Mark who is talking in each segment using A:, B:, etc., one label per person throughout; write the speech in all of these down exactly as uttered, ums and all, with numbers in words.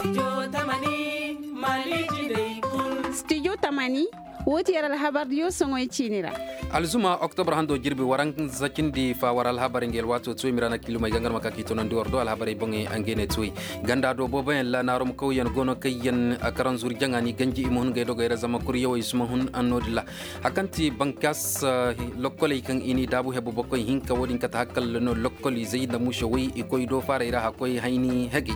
A: Studio Tamani woti yaral habar yo songoy chinira
B: alzuma octobre hando jirbi waran zakindi fa waral habare ngel wato tsoy mirana kiluma gangar makaki to nan diordo al habare bonge angene tsoy ganda do boben la narum ko yan gono kayyan akaran zur jangani ganji imon ngay do gayra zama kuriyo isma hun annodilla hakanti bankas lokkole kan ini dabu hebo bokko hinka wodin kata hakkal no lokkoli zeyda musho wi ikoy do fara ira hakoy hayni hagi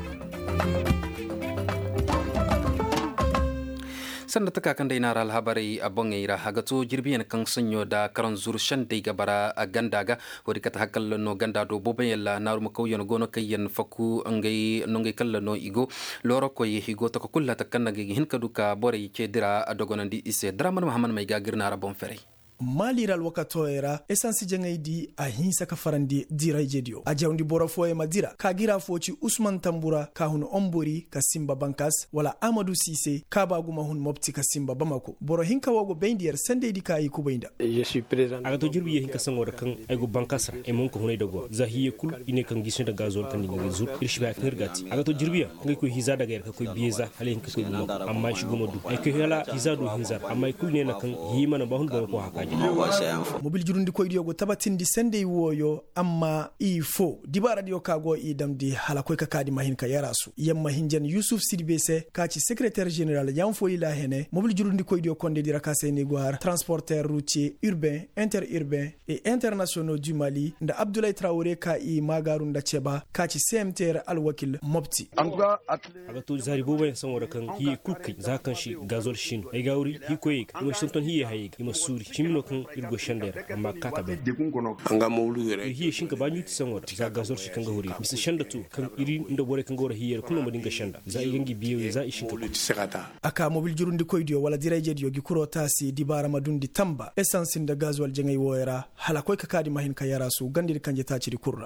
B: sanda taka kan dai naral habari abongeira hagato jirbiyan kan sanyo da karan zur shande gabara gandaga wodi kata hakal no ganda do bobayella narum ko yon gono kayen faku ngay nongay kala no igo loro ko yigo to ko kullata kannage hin kaduka bore ce dira dogonandi ise draman muhammad may gagirna rabon fere
C: maliral wakato era esansi jangaidi a hinsa ka farandi dira jedio a jawndi bora fo e madira ka gira foci usman tambura ka hun ombori ka simba bankas wala amadou cissé ka baguma hun mopti ka simba bamako boro hinka wogo beindier sande di ka yi kubainda
D: je suis président aga to jirbi hinka sangora kan aygo bankasa e mon ko hunay dogo zahiye kul ine kan gisne da gazol kan ni zur irshba tergati aga to jirbi ngay ko hiza daga yer ka ko bieza hale hinka ko mo amma shi gomo du ay ko hela hiza do hinza amma kul ne na kan yimana ba hun ba ko haka
C: mobil jurundi koy diyogo tabatindi sende woyo amma il faut dibara diyo kago idam di hala koy kakadi mahin ka yarasu yamma hinjan yusuf sidibese kaci secrétaire général yam fo ila hene mobil jurundi koy diyo konde dira kaseni gwar transporteur routier urbain interurbain et internationaux du Mali nda Abdoulaye Traoré ka i magaru nda cheba kaci C M T R al wakil mopti
D: aga to zari bobo sanwara kan hi kukai zakan shi gazol shin ay gawri hi koy mo shonton hi hay mo suri chimno kan irgo shandera amma kata be
E: anga mawlu yere
D: hi shinka ba nyuti sangora za gazor shi kanga hori bisa shanda tu kan iri ndo bore kan gora hiyer kullu mo dinga shanda za igangi biyo za ishinka
C: aka mobil jurundi koydiyo wala diraje diyo gikuro tasi dibara madundi tamba essence nda gazwal jengay woyera hala koy kakadi mahin ka yarasu gandir kanje taciri kurra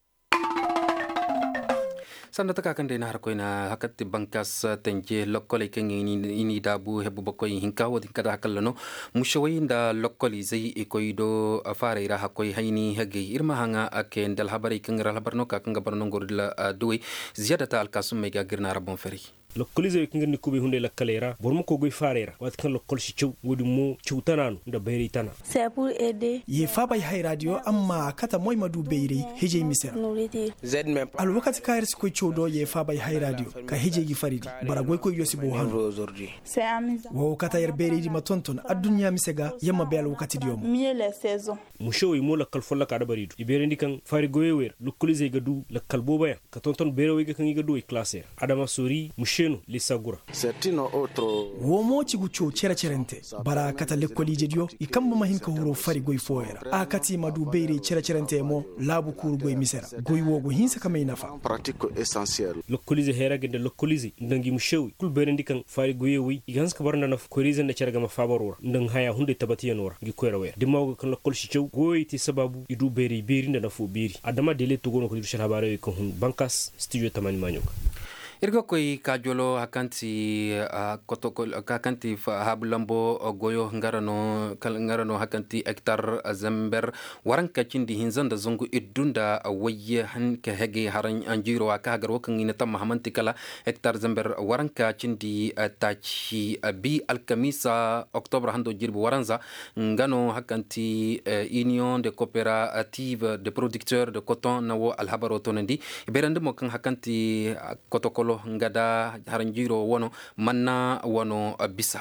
B: sanda taka kan dai har koina hakati bankas tenje lokkole kan ini ini dabu hebu bokoy hinka wodi kada hakallano mushawai da lokkoli zai e koido afare ira hakoy hayni hage irma hanga aken dal habari kan ral habarno ka kan gabarno gordila duwi ziyadata al kasum mega girna rabon feri
D: lokkolize kinga ni kubi hunde la kalera bormo ko goy farera wat kan lokkol ci ciw wodi mo ciwtananu nda bayri tana
F: c'est pour aider
C: ye fa bay hay radio amma kata moy madu bayri heje misera
E: zed mem
C: al wakati kayr ko ciwdo ye fa bay hay radio ka heje gi faridi bara goy ko yosi bo han
E: aujourd'hui
F: c'est amusant
C: wo kata yer bayri di matonton adunya misega yamma bel wakati diom
F: mieux les saisons
D: mushowi mo la kal folla ka da baridu ibere ndikan fari goyewer lokkolize gadu la kal bobaya ka tonton berewe ga kan gadu e classer adama sori mushe lisagura
E: certaino otro
C: womo ci guccio cera cerente bara kata lekkoli jedio i kamba mahin ka huro fari goy foera akati madu beere cera cerente mo labu kur goy misera goy wogo hinsa kamay nafa
E: pratique essentiel
D: lokkolize hera gende lokkolize ndangi mushewi kul beere ndikan fari goyewi igans ka barna na korize na cerga ma fabarora ndang haya hunde tabati yanora gi koyra wer dimago kan lokkol ci cew goy ti sababu idu beere beeri ndana fo beeri adama dele to gono ko dirshal habare ko hun bankas studio tamani manyoka
B: irgo koy kajolo hakanti uh, kotokol hakanti hablambo uh, goyo ngarano kal ngarano hakanti hectar zamber waranka cindi hinzanda zongu idunda uh, wayye han ka hege haran anjiro aka hagar wakan ina tam hamanti kala hectar zamber waranka cindi uh, tachi uh, bi alkamisa octobre hando jirbu waranza ngano hakanti uh, union de coopérative de producteurs de coton nawo alhabaro tonandi berande mo kan hakanti uh, kotokol ngada haranjiro wono manna wono bisa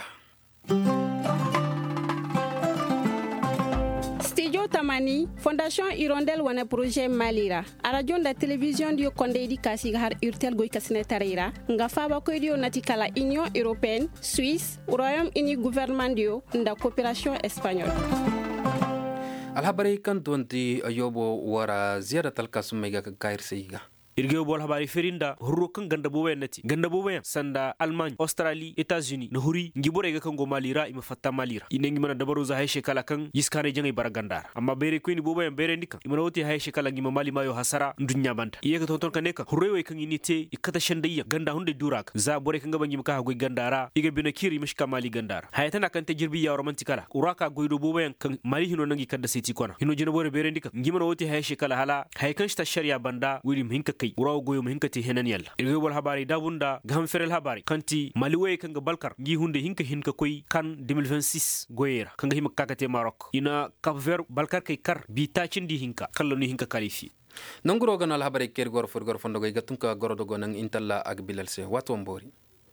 A: Studio Tamani Fondation Hirondelle wana projet Malira a radio da télévision dio konde di kasi har urtel goy kasine tarira nga faba ko dio natikala Union Européenne Suisse Royaume-Uni gouvernement dio nda coopération espagnole
B: alhabari kan donti ayobo wara ziyarat alkasum mega kair seiga
D: irge bol habari ferinda hurro kan ganda bo wenati ganda bo wen sanda Allemagne Australie États-Unis no huri ngibore ga kan go malira ima fatta malira inengi mana dabaru za hay shekala kan yiskane jangai baragandar amma bere ko ni bo wen bere ndika imana woti hay shekala ngima mali mayo hasara dunya banta iye ka tonton kaneka hurre way kan inite ikata shandayya ganda hunde durak za bore kan gaban ngimka go gandara iga bina kiri mishka mali gandara hayatana kan te jirbi ya romantikala uraka goido bo wen kan mali hino nangi kadda seti kona hino jina bore bere ndika ngima woti hay shekala hala hay kan sta sharia banda wiri hinka kai urawo goyo mu hinka te henan yalla irgo wal habari dabunda gam ferel habari kanti maliwe kanga balkar gi hunde hinka hinka koy kan deux mille vingt-six goyera kanga hima kakate Maroc ina Cap Vert balkar kay kar bi tacindi hinka kallo ni hinka qualifié
B: nanguro ganal habari ker gor for gor fondo goy gatunka gorodo go nang intalla ak bilal se wato mbori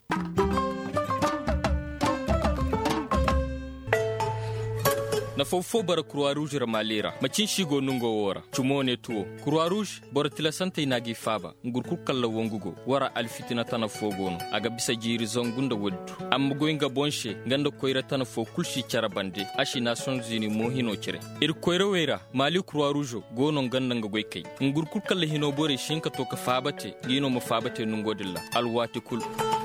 G: na fofo bara Croix Rouge ramalera macin shigo nungo wora chumone tuo Croix Rouge bor tilasante inagi faba ngurku kala wongugo wara alfitina tana fogono aga bisa jiri zongunda woddu am goinga bonshe nganda koira tana fo kulshi charabande ashi Nations Unies mo hino cire ir koira wera mali Croix Rouge gono nganda ngoy kay ngurku kala hino bore shinka to ka fabate gino mo fabate nungo dilla alwati kul